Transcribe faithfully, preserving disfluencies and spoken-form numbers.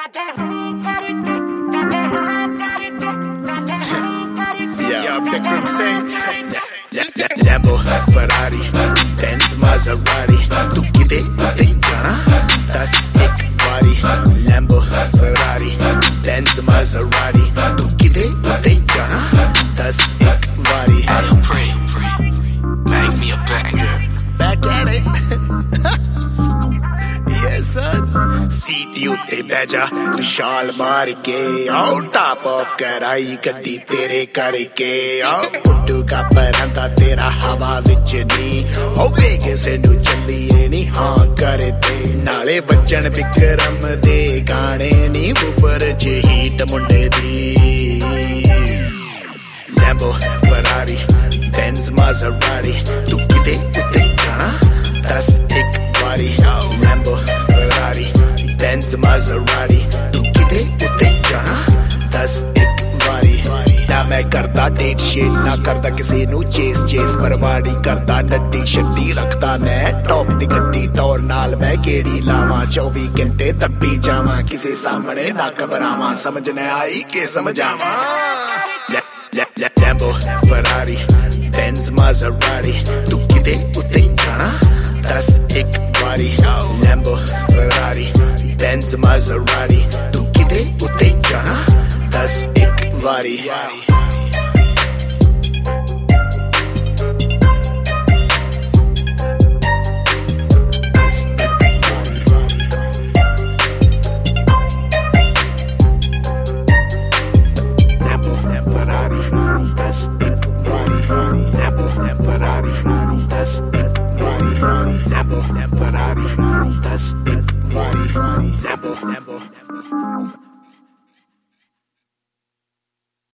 Yeah, Bikram Singh. Lambo, Ferrari, Benz, Maserati. Tu kide utte jana, das ek wari. Lambo, Ferrari, Benz, Maserati. Tu kide utte jana, das ek wari. Pray, pray, make me a banger. Back at it. Yes, son. सीटी उत्ते बैजा तू शाल मार के आओ top of कराई गड्डी तेरे करके आओ पुट्टू का परांदा तेरा हवा विच नी ओ वेगस नू चलिए नी हाँ कर दे नाले वजन विक्रम दे गाने नी ऊपर च हीट मुंडे दी Lambo, Ferrari, Benz, Maserati तू किते उत्ते जाना दस एक बारी Lambo, Ferrari, Benz, Maserati तू किते उत्ते जाना दस एक बारी ना मैं करदा डेट शेट ना करदा किसी नू चेस चेस परवाड़ी करदा नड्डी शड्डी रखदा मैं टॉप दी गड्डी टोर नाल मैं गेड़ी लावां चौबी घंटे तब्बी जावां किसी सामने ना घबरावां समझ न आई के समझावां Lambo, Ferrari, Benz, Maserati तू किते उत्ते जाना दस एक बारी Lambo, Ferrari, Benz, Maserati तू किते उत्ते जाना दस एक बारी